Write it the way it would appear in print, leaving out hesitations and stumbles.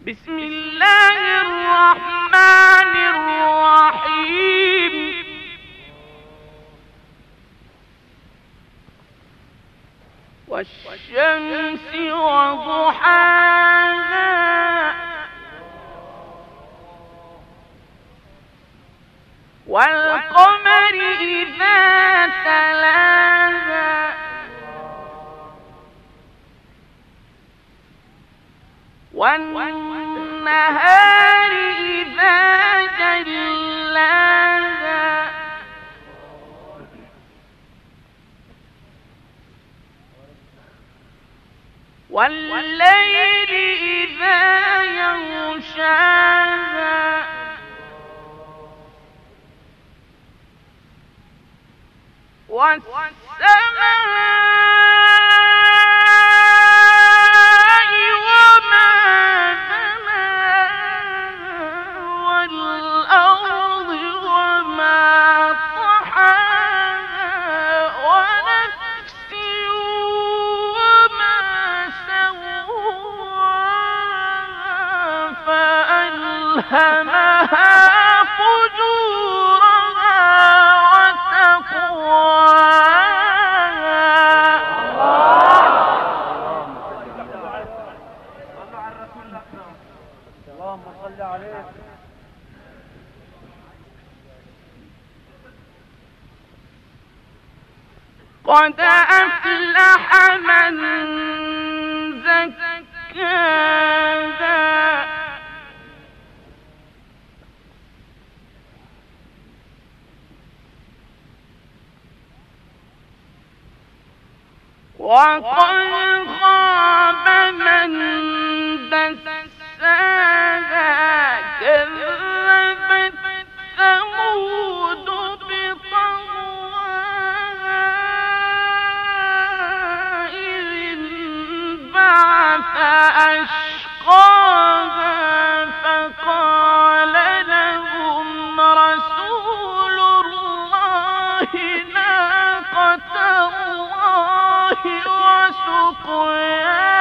بسم الله الرحمن الرحيم والشمس وضحاها والقمر إذا تلاها والنهار إذا جلاها والليل إذا يغشاها والسماء وما بناها والأرض وما طحاها ونفس وما سواها فألهمها فجورها اللهم صل عليه. قد أفلح من زكاها وقد خاب من دساها كذبت ثمود بطغواها إذ انبعث أشقاها فقال لهم رسول الله ناقة الله وسقياها